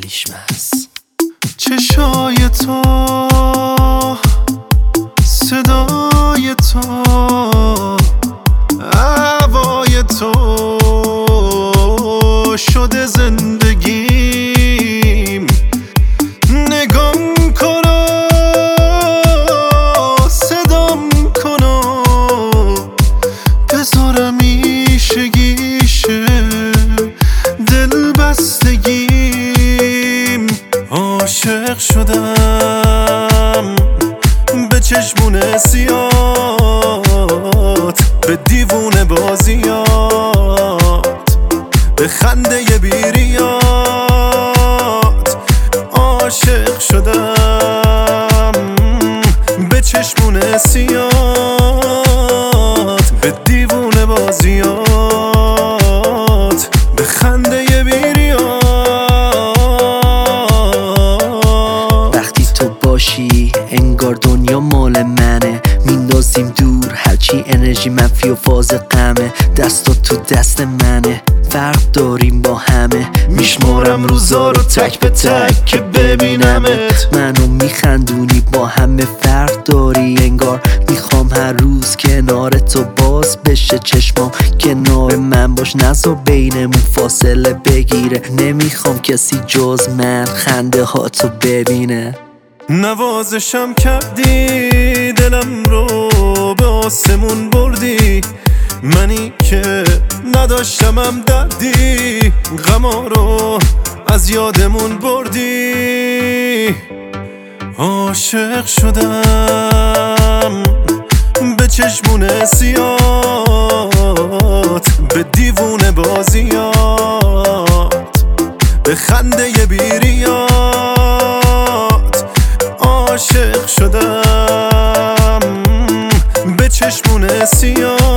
لیشمس. چشای تو، صدای تو، هوای تو شده زندگیم. نگام کنو، صدام کنو، بذارم ایشگیشه دل بستگیم. عاشق شدم به چشمون سیات، به دیوونه بازیات، به خنده بیریات. عاشق شدم به چشمون سیات، به دیوونه بازیات، به خنده بیریات. وقتی تو باشی انگار دنیا مال منه، میندازیم دور هرچی انرژی منفی و فاز غمه. دستا تو دست منه، فرق داریم با همه. میشمارم روزا رو تک به تک که ببینمت. منو میخندونی با همه فرق داری، انگار میخوام هر روز کنار تو باز بشه چشمام. کنار من باش، نذار بینمون فاصله بگیره. نمیخوام کسی جز من خنده ها تو ببینه. نوازشم کردی، دلم رو به آسمون بردی. منی که نداشتمم دردی، غما رو از یادمون بردی. عاشق شدم به چشمون سیات، به دیوونه بازیات، به خنده بیریات. عاشق شدم به چشمون سیات،